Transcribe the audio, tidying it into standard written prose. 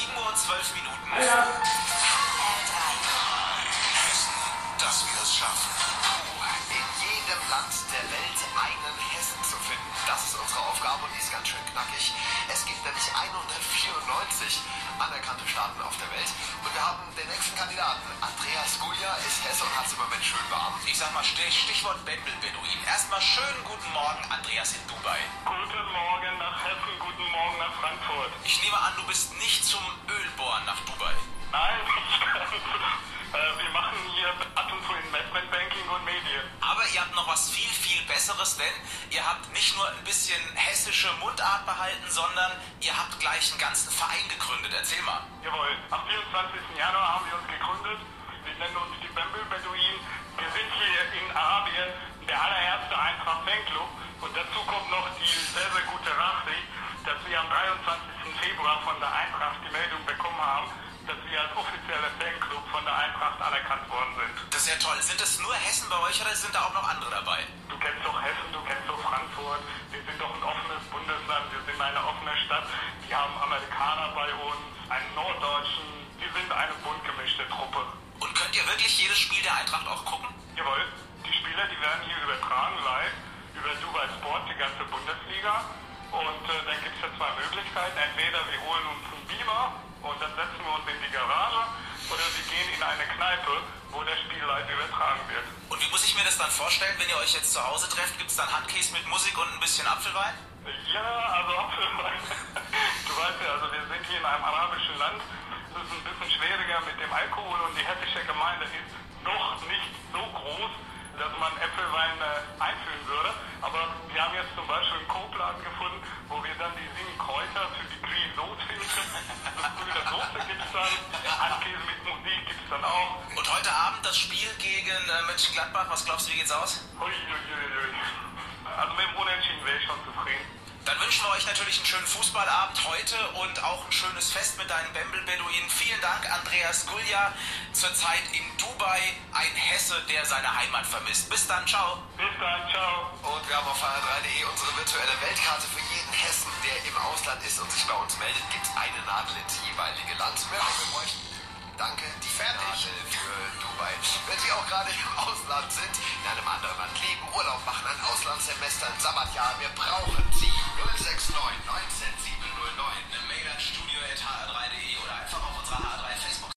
Uhr und 12 Minuten. Ja. Hessen, dass wir es schaffen. In jedem Land der Welt einen Hessen zu finden. Das ist unsere Aufgabe und die ist ganz schön knackig. Es gibt nämlich 194 anerkannte Staaten auf der Welt. Und wir haben den nächsten Kandidaten. Andreas Gulja ist Hesse und hat es im Moment schön warm. Ich sag mal Stichwort Bembel-Beduin. Erstmal schönen guten Morgen, Andreas in Dubai. Guten Morgen nach Hessen, guten Morgen nach Frankfurt. Ich nehme an, du bist nicht zum Ölbohren nach Dubai. Nein, nicht ganz. Wir machen hier ab und zu Investmentbanking und Medien. Aber ihr habt noch was viel, viel Besseres, denn ihr habt nicht nur ein bisschen hessische Mundart behalten, sondern ihr habt gleich einen ganzen Verein gegründet. Erzähl mal. Jawohl, am 24. Januar haben wir uns gegründet. Wir nennen uns die Bembel-Beduin. Wir sind hier in Arabien der allererste Eintracht-Fanclub. Und dazu kommt noch die sehr, sehr gute Nachricht, dass wir am 23. Februar von der Eintracht die Meldung bekommen haben, dass wir als offizieller Fanclub von der Eintracht anerkannt worden sind. Das ist ja toll. Sind es nur Hessen bei euch oder sind da auch noch andere dabei? Du kennst doch Hessen, du kennst doch Frankfurt. Wir sind doch ein offenes Bundesland, wir sind eine offene Stadt. Wir haben Amerikaner bei uns, einen Norddeutschen. Wir sind eine bunt gemischte Truppe. Und könnt ihr wirklich jedes Spiel der Eintracht auch gucken? Jawohl, die Spieler, die werden hier übertragen live über Dubai Sport, die ganze Bundesliga. Und dann gibt es ja zwei Möglichkeiten. Entweder wir holen uns einen Beamer und dann setzen wir uns in die Garage oder wir gehen in eine Kneipe, wo das Spiel live übertragen wird. Und wie muss ich mir das dann vorstellen, wenn ihr euch jetzt zu Hause trefft? Gibt es dann Handkäse mit Musik und ein bisschen Apfelwein? Ja, also Apfelwein. Du weißt ja, also wir sind hier in einem arabischen Land. Es ist ein bisschen schwieriger mit dem Alkohol und die hessische Gemeinde ist noch nicht so groß, dass man Äpfelwein einführen würde. Aber wir haben jetzt zum Beispiel einen Kobladen gefunden, wo wir dann die 7 Kräuter für die Green Soße finden können. Das grüne Soße gibt es dann, Handkäse mit Musik gibt es dann auch. Und heute Abend das Spiel gegen Mönchengladbach, was glaubst du, wie geht's aus? Uiuiui. Also mit dem Unentschieden wäre ich schon zufrieden. Dann wünschen wir euch natürlich einen schönen Fußballabend heute und auch ein schönes Fest mit deinen Bembel-Beduinen. Vielen Dank, Andreas Gulja, zurzeit in Dubai, ein Hesse, der seine Heimat vermisst. Bis dann, ciao. Bis dann, ciao. Und wir haben auf hr3.de unsere virtuelle Weltkarte für jeden Hessen, der im Ausland ist und sich bei uns meldet. Gibt eine Nadel ins jeweilige Land. Mehr wir bräuchten. Danke, die Nadel für Dubai. Wenn Sie auch gerade im Ausland sind, in einem anderen Land leben, Urlaub machen, ein Auslandssemester, ein Sabbatjahr, wir brauchen Sie. 069 19 709. Eine Mail an studio@hr3